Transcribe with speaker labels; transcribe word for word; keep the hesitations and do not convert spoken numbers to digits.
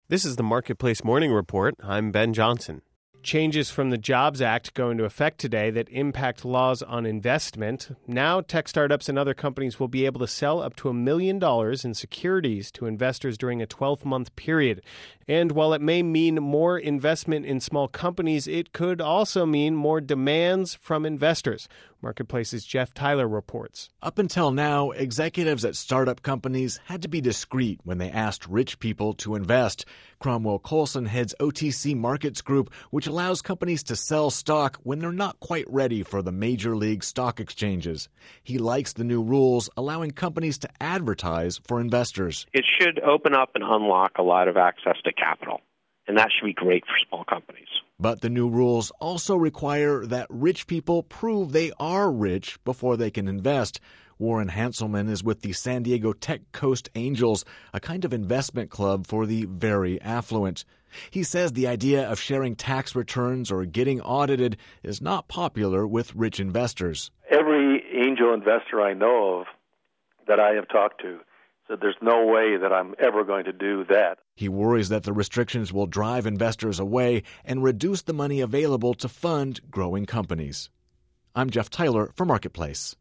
Speaker 1: This is the Marketplace Morning Report. I'm Ben Johnson. Changes from the Jobs Act go into effect today that impact laws on investment. Now, tech startups and other companies will be able to sell up to a million dollars in securities to investors during a twelve-month period. And while it may mean more investment in small companies, it could also mean more demands from investors. Marketplace's Jeff Tyler reports.
Speaker 2: Up until now, executives at startup companies had to be discreet when they asked rich people to invest. Cromwell Coulson heads O T C Markets Group, which allows companies to sell stock when they're not quite ready for the major league stock exchanges. He likes the new rules allowing companies to advertise for investors.
Speaker 3: It should open up and unlock a lot of access to capital, and that should be great for small companies.
Speaker 2: But the new rules also require that rich people prove they are rich before they can invest. Warren Hanselman is with the San Diego Tech Coast Angels, a kind of investment club for the very affluent. He says the idea of sharing tax returns or getting audited is not popular with rich investors.
Speaker 4: Every angel investor I know of that I have talked to said there's no way that I'm ever going to do that.
Speaker 2: He worries that the restrictions will drive investors away and reduce the money available to fund growing companies. I'm Jeff Tyler for Marketplace.